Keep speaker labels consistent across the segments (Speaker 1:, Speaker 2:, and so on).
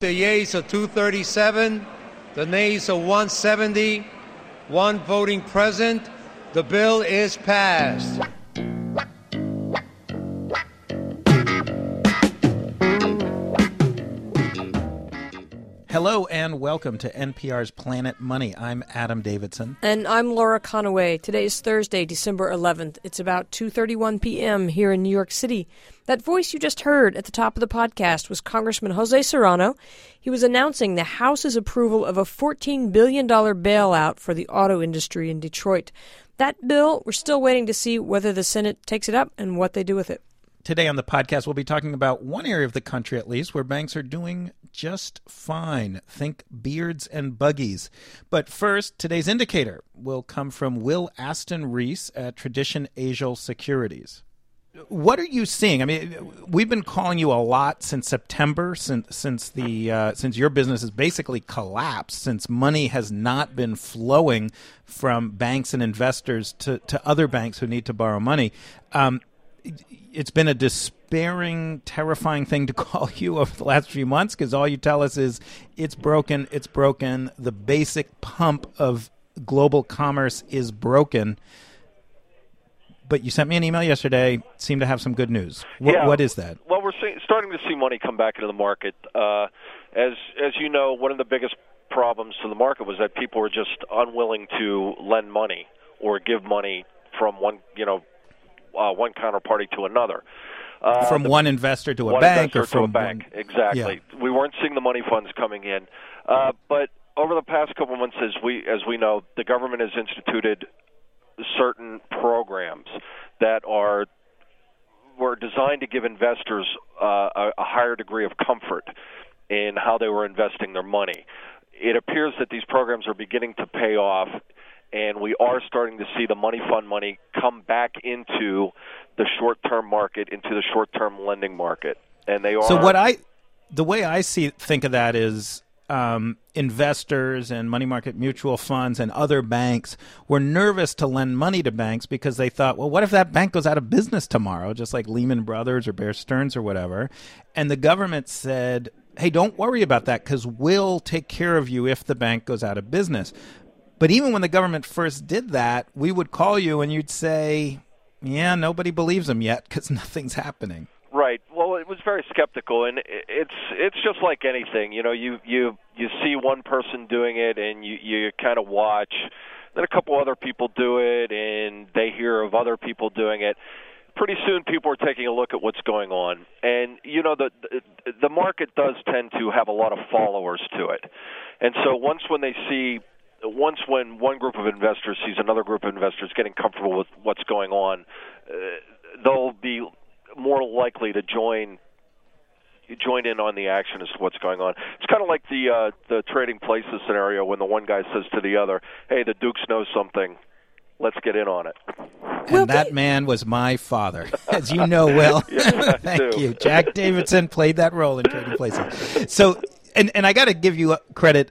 Speaker 1: The yeas are 237, the nays are 170, one voting present. The bill is passed.
Speaker 2: Hello and welcome to NPR's Planet Money. I'm Adam Davidson.
Speaker 3: And I'm Laura Conaway. Today is Thursday, December 11th. It's about 2:31 p.m. here in New York City. That voice you just heard at the top of the podcast was Congressman Jose Serrano. He was announcing the House's approval of a $14 billion bailout for the auto industry in Detroit. That bill, we're still waiting to see whether the Senate takes it up and what they do with it.
Speaker 2: Today on the podcast, we'll be talking about one area of the country, at least, where banks are doing just fine. Think beards and buggies. But first, today's indicator will come from Will Aston Reese at Tradition Asia Securities. What are you seeing? I mean, we've been calling you a lot since September, since your business has basically collapsed, since money has not been flowing from banks and investors to other banks who need to borrow money. It's been a despairing, terrifying thing to call you over the last few months because all you tell us is it's broken, it's broken. The basic pump of global commerce is broken. But you sent me an email yesterday, seemed to have some good news. What is that?
Speaker 4: Well, we're starting to see money come back into the market. As you know, one of the biggest problems to the market was that people were just unwilling to lend money or give money from one one counterparty to another.
Speaker 2: From one investor to a bank, or from
Speaker 4: a bank, exactly. Yeah. We weren't seeing the money funds coming in, but over the past couple of months, as we know, the government has instituted certain programs that were designed to give investors a higher degree of comfort in how they were investing their money. It appears that these programs are beginning to pay off, and we are starting to see the money fund money come back into the short-term market, into the short-term lending market. And they are.
Speaker 2: So the way I think of that is investors and money market mutual funds and other banks were nervous to lend money to banks because they thought, well, what if that bank goes out of business tomorrow, just like Lehman Brothers or Bear Stearns or whatever? And the government said, hey, don't worry about that because we'll take care of you if the bank goes out of business. But even when the government first did that, we would call you and you'd say, yeah, nobody believes them yet because nothing's happening.
Speaker 4: Right. Well, it was very skeptical, and it's just like anything. You know, you see one person doing it, and you kind of watch. Then a couple other people do it, and they hear of other people doing it. Pretty soon, people are taking a look at what's going on, and you know the market does tend to have a lot of followers to it, and so once when one group of investors sees another group of investors getting comfortable with what's going on, they'll be more likely to join in on the action as to what's going on. It's kind of like the trading places scenario when the one guy says to the other, hey, the Dukes know something. Let's get in on it.
Speaker 2: And that man was my father, as you know, Will.
Speaker 4: Yeah,
Speaker 2: Thank you. Jack Davidson played that role in Trading Places. So, and I got to give you credit.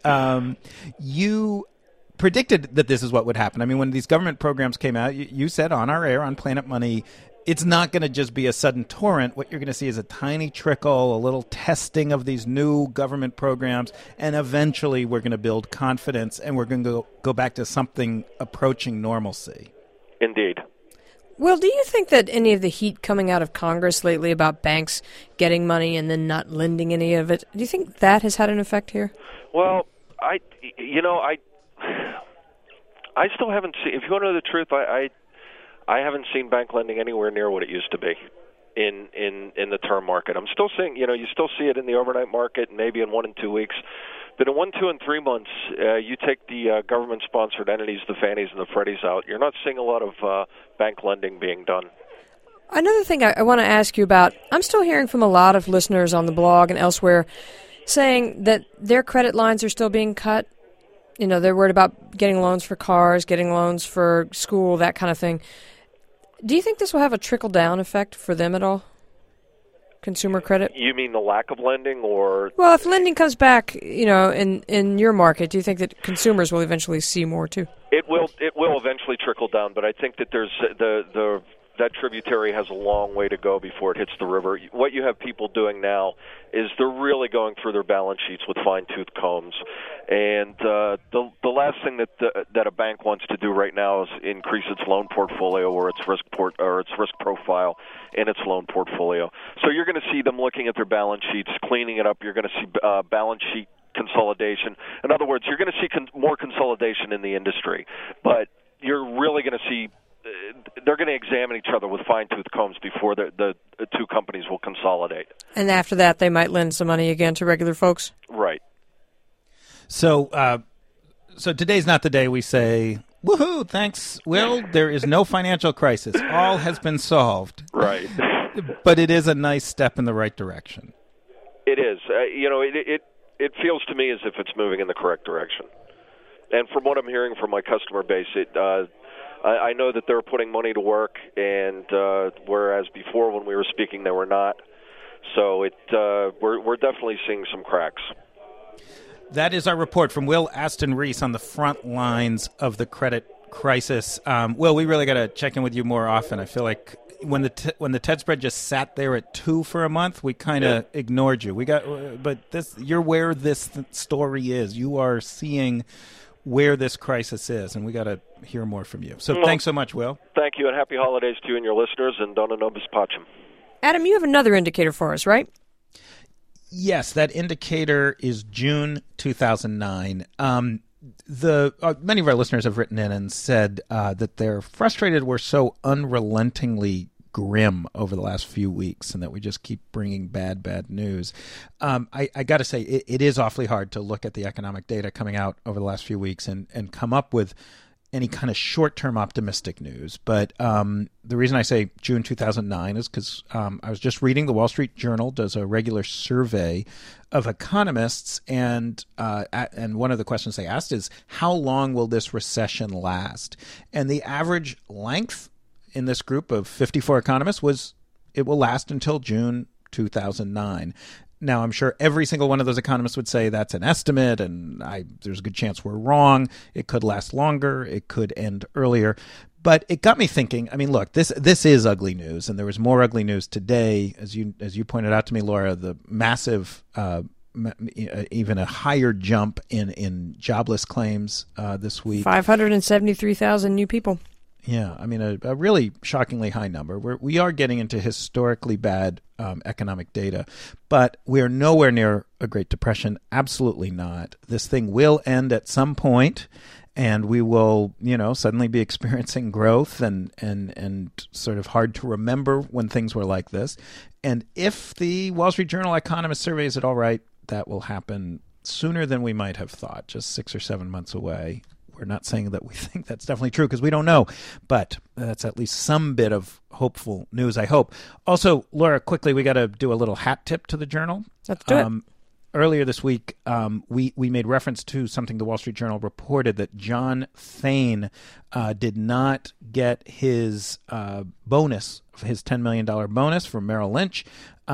Speaker 2: You predicted that this is what would happen. I mean, when these government programs came out, you said on our air, on Planet Money, it's not going to just be a sudden torrent. What you're going to see is a tiny trickle, a little testing of these new government programs, and eventually we're going to build confidence and we're going to go back to something approaching normalcy.
Speaker 4: Indeed.
Speaker 3: Will, do you think that any of the heat coming out of Congress lately about banks getting money and then not lending any of it, do you think that has had an effect here?
Speaker 4: Well, I still haven't seen, if you want to know the truth, I haven't seen bank lending anywhere near what it used to be in the term market. I'm still seeing, you still see it in the overnight market and maybe in 1 and 2 weeks. But in 1, 2, and 3 months, you take the government-sponsored entities, the Fannies and the Freddies out, you're not seeing a lot of bank lending being done.
Speaker 3: Another thing I want to ask you about, I'm still hearing from a lot of listeners on the blog and elsewhere saying that their credit lines are still being cut. You know, they're worried about getting loans for cars, getting loans for school, that kind of thing. Do you think this will have a trickle-down effect for them at all? Consumer credit?
Speaker 4: You mean the lack of lending, or?
Speaker 3: Well, if lending comes back, in your market, do you think that consumers will eventually see more too?
Speaker 4: It will eventually trickle down, but I think that there's the that tributary has a long way to go before it hits the river. What you have people doing now is they're really going through their balance sheets with fine-tooth combs. And the last thing that a bank wants to do right now is increase its loan portfolio or its risk profile in its loan portfolio. So you're going to see them looking at their balance sheets, cleaning it up. You're going to see balance sheet consolidation. In other words, you're going to see more consolidation in the industry. But you're really going to see they're going to examine each other with fine-tooth combs before the two companies will consolidate. And
Speaker 3: after that, they might lend some money again to regular folks?
Speaker 4: Right.
Speaker 2: So today's not the day we say, woohoo, thanks, Will. There is no financial crisis. All has been solved.
Speaker 4: Right.
Speaker 2: But it is a nice step in the right direction.
Speaker 4: It is. It feels to me as if it's moving in the correct direction. And from what I'm hearing from my customer base, I know that they're putting money to work, and whereas before when we were speaking, they were not. So we're definitely seeing some cracks.
Speaker 2: That is our report from Will Aston Reese on the front lines of the credit crisis. Will, we really got to check in with you more often. I feel like when the TED spread just sat there at 2 for a month, we kind of ignored you. You're where this story is. You are seeing where this crisis is, and we got to hear more from you. So thanks so much, Will.
Speaker 4: Thank you, and happy holidays to you and your listeners, and Dona Nobis Pacem.
Speaker 3: Adam, you have another indicator for us, right?
Speaker 2: Yes, that indicator is June 2009. Many of our listeners have written in and said that they're frustrated we're so unrelentingly grim over the last few weeks and that we just keep bringing bad news. I got to say, it is awfully hard to look at the economic data coming out over the last few weeks and come up with any kind of short-term optimistic news. But the reason I say June 2009 is because I was just reading the Wall Street Journal does a regular survey of economists, and one of the questions they asked is, how long will this recession last? And the average length in this group of 54 economists was it will last until June 2009. Now, I'm sure every single one of those economists would say that's an estimate, and there's a good chance we're wrong. It could last longer. It could end earlier. But it got me thinking. I mean, look, this is ugly news, and there was more ugly news today, as you pointed out to me, Laura. The massive, even a higher jump in jobless claims this week.
Speaker 3: 573,000 new people.
Speaker 2: Yeah, I mean, a really shockingly high number. We are getting into historically bad economic data, but we are nowhere near a Great Depression. Absolutely not. This thing will end at some point, and we will, suddenly be experiencing growth and sort of hard to remember when things were like this. And if the Wall Street Journal Economist survey is it all right, that will happen sooner than we might have thought, just 6 or 7 months away. We're not saying that we think that's definitely true because we don't know, but that's at least some bit of hopeful news, I hope. Also, Laura, quickly, we got to do a little hat tip to the Journal.
Speaker 3: Let's do it.
Speaker 2: Earlier this week, we made reference to something the Wall Street Journal reported that John Thain did not get his bonus, his $10 million bonus from Merrill Lynch.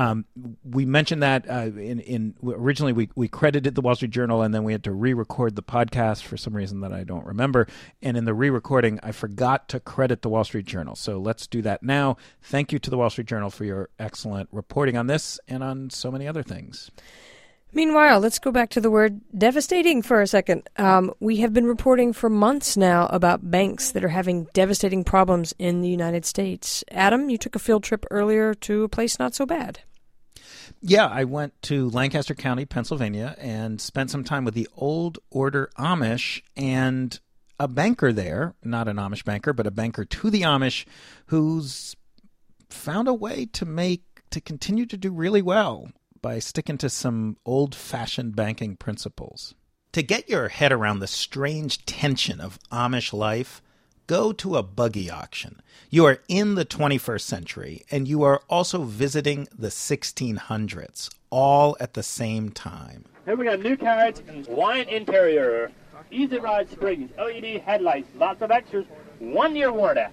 Speaker 2: We mentioned that originally we credited the Wall Street Journal, and then we had to re-record the podcast for some reason that I don't remember. And in the re-recording, I forgot to credit the Wall Street Journal. So let's do that now. Thank you to the Wall Street Journal for your excellent reporting on this and on so many other things.
Speaker 3: Meanwhile, let's go back to the word devastating for a second. We have been reporting for months now about banks that are having devastating problems in the United States. Adam, you took a field trip earlier to a place not so bad.
Speaker 2: Yeah, I went to Lancaster County, Pennsylvania, and spent some time with the Old Order Amish and a banker there, not an Amish banker, but a banker to the Amish who's found a way to continue to do really well by sticking to some old-fashioned banking principles. To get your head around the strange tension of Amish life, go to a buggy auction. You are in the 21st century, and you are also visiting the 1600s, all at the same time.
Speaker 5: Here we got new carriage and wine interior, easy ride springs, LED headlights, lots of extras, 1-year warranty.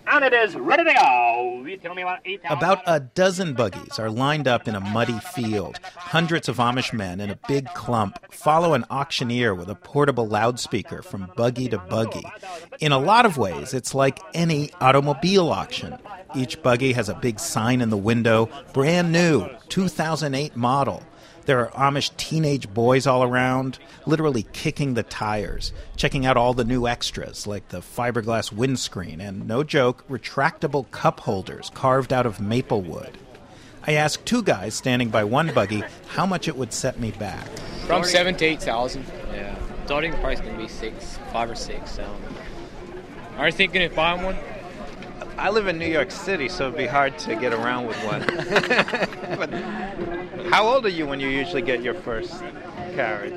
Speaker 5: And it is ready to go. You tell me about 8,000.
Speaker 2: About a dozen buggies are lined up in a muddy field. Hundreds of Amish men in a big clump follow an auctioneer with a portable loudspeaker from buggy to buggy. In a lot of ways, it's like any automobile auction. Each buggy has a big sign in the window, brand new, 2008 model. There are Amish teenage boys all around, literally kicking the tires, checking out all the new extras like the fiberglass windscreen and, no joke, retractable cup holders carved out of maple wood. I asked two guys standing by one buggy how much it would set me back.
Speaker 6: From 7,000 to 8,000.
Speaker 7: Yeah, starting price can be 5 or 6. So.
Speaker 6: Are you thinking of buying one?
Speaker 8: I live in New York City, so it'd be hard to get around with one. But how old are you when you usually get your first carriage?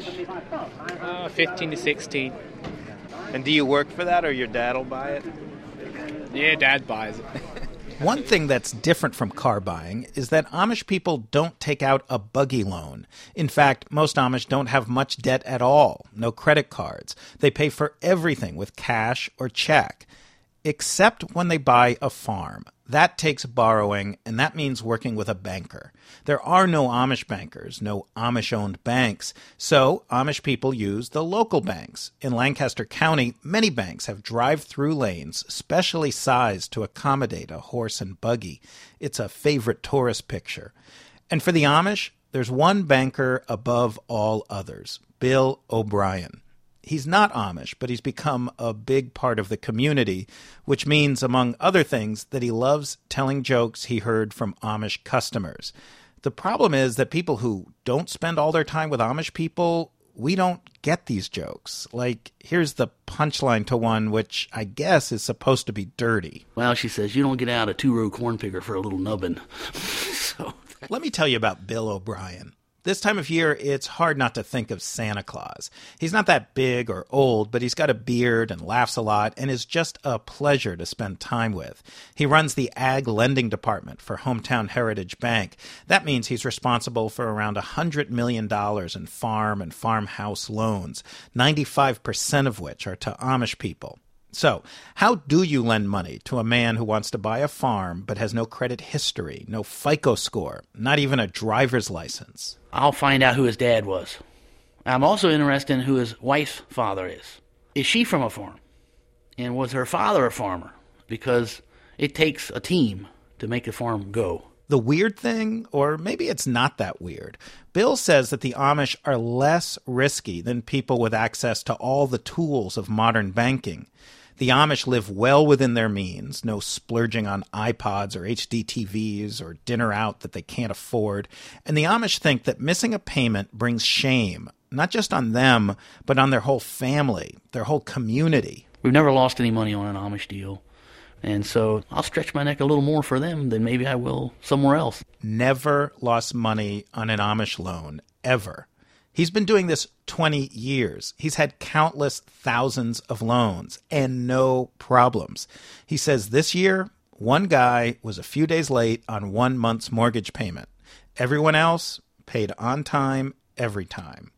Speaker 6: 15 to 16.
Speaker 8: And do you work for that, or your dad will buy it?
Speaker 6: Yeah, Dad buys it.
Speaker 2: One thing that's different from car buying is that Amish people don't take out a buggy loan. In fact, most Amish don't have much debt at all, no credit cards. They pay for everything with cash or check. Except when they buy a farm. That takes borrowing, and that means working with a banker. There are no Amish bankers, no Amish-owned banks, so Amish people use the local banks. In Lancaster County, many banks have drive-through lanes specially sized to accommodate a horse and buggy. It's a favorite tourist picture. And for the Amish, there's one banker above all others, Bill O'Brien. He's not Amish, but he's become a big part of the community, which means, among other things, that he loves telling jokes he heard from Amish customers. The problem is that people who don't spend all their time with Amish people, we don't get these jokes. Like, here's the punchline to one which I guess is supposed to be dirty.
Speaker 9: Well, she says, you don't get out a 2-row corn picker for a little nubbin.
Speaker 2: Let me tell you about Bill O'Brien. This time of year, it's hard not to think of Santa Claus. He's not that big or old, but he's got a beard and laughs a lot and is just a pleasure to spend time with. He runs the Ag Lending Department for Hometown Heritage Bank. That means he's responsible for around $100 million in farm and farmhouse loans, 95% of which are to Amish people. So, how do you lend money to a man who wants to buy a farm but has no credit history, no FICO score, not even a driver's license?
Speaker 9: I'll find out who his dad was. I'm also interested in who his wife's father is. Is she from a farm? And was her father a farmer? Because it takes a team to make a farm go.
Speaker 2: The weird thing, or maybe it's not that weird, Bill says that the Amish are less risky than people with access to all the tools of modern banking. The Amish live well within their means, no splurging on iPods or HD TVs or dinner out that they can't afford. And the Amish think that missing a payment brings shame, not just on them, but on their whole family, their whole community.
Speaker 9: We've never lost any money on an Amish deal. And so I'll stretch my neck a little more for them than maybe I will somewhere else.
Speaker 2: Never lost money on an Amish loan, ever. He's been doing this 20 years. He's had countless thousands of loans and no problems. He says this year, one guy was a few days late on 1 month's mortgage payment. Everyone else paid on time, every time.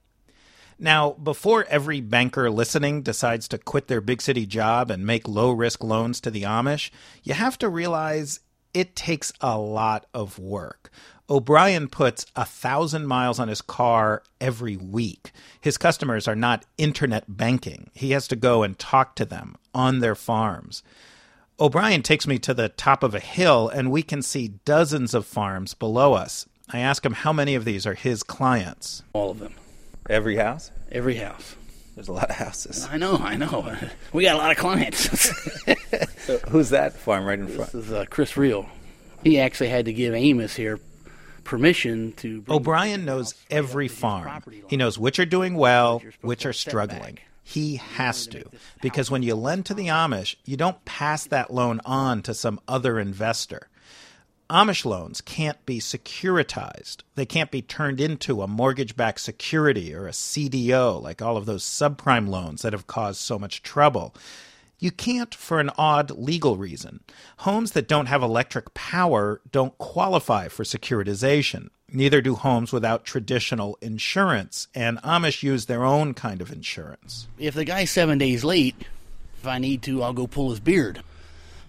Speaker 2: Now, before every banker listening decides to quit their big city job and make low-risk loans to the Amish, you have to realize it takes a lot of work. O'Brien puts 1,000 miles on his car every week. His customers are not internet banking. He has to go and talk to them on their farms. O'Brien takes me to the top of a hill, and we can see dozens of farms below us. I ask him how many of these are his clients.
Speaker 9: All of them.
Speaker 8: Every house?
Speaker 9: Every house.
Speaker 8: There's a lot of houses.
Speaker 9: I know. We got a lot of clients.
Speaker 8: So who's that farm right in front?
Speaker 9: This is Chris Reel. He actually had to give Amos here permission to...
Speaker 2: O'Brien knows every farm. He knows which are doing well, which are struggling. He has to, because when you lend to the Amish, you don't pass that loan on to some other investor. Amish loans can't be securitized. They can't be turned into a mortgage-backed security or a CDO, like all of those subprime loans that have caused so much trouble. You can't for an odd legal reason. Homes that don't have electric power don't qualify for securitization. Neither do homes without traditional insurance, and Amish use their own kind of insurance.
Speaker 9: If the guy's 7 days late, if I need to, I'll go pull his beard.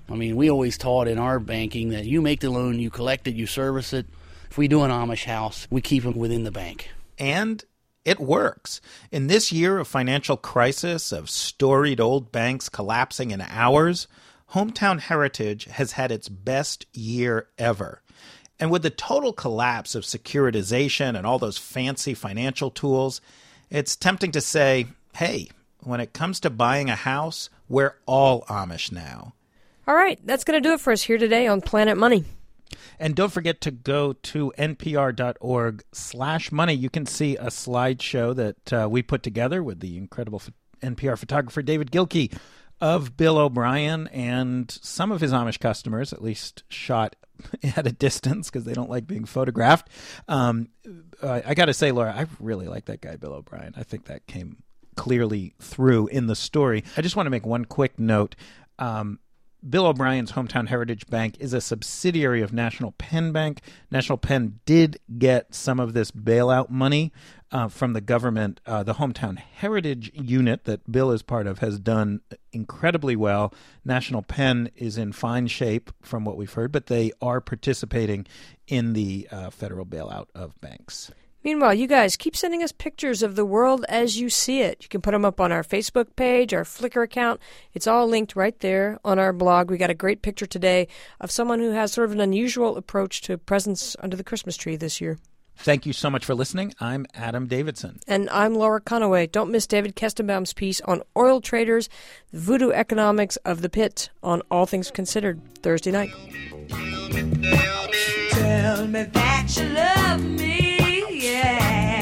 Speaker 9: I mean, we always taught in our banking that you make the loan, you collect it, you service it. If we do an Amish house, we keep them within the bank.
Speaker 2: And it works. In this year of financial crisis, of storied old banks collapsing in hours, Hometown Heritage has had its best year ever. And with the total collapse of securitization and all those fancy financial tools, it's tempting to say, hey, when it comes to buying a house, we're all Amish now.
Speaker 3: All right, that's going to do it for us here today on Planet Money.
Speaker 2: And don't forget to go to npr.org/money. You can see a slideshow that we put together with the incredible NPR photographer David Gilkey of Bill O'Brien and some of his Amish customers, at least shot at a distance because they don't like being photographed. I got to say, Laura, I really like that guy, Bill O'Brien. I think that came clearly through in the story. I just want to make one quick note. Bill O'Brien's Hometown Heritage Bank is a subsidiary of National Penn Bank. National Penn did get some of this bailout money from the government. The Hometown Heritage unit that Bill is part of has done incredibly well. National Penn is in fine shape from what we've heard, but they are participating in the federal bailout of banks.
Speaker 3: Meanwhile, you guys keep sending us pictures of the world as you see it. You can put them up on our Facebook page, our Flickr account. It's all linked right there on our blog. We got a great picture today of someone who has sort of an unusual approach to presents under the Christmas tree this year.
Speaker 2: Thank you so much for listening. I'm Adam Davidson.
Speaker 3: And I'm Laura Conaway. Don't miss David Kestenbaum's piece on oil traders, the voodoo economics of the pit on All Things Considered, Thursday night.
Speaker 10: Tell me that you love me. Yeah.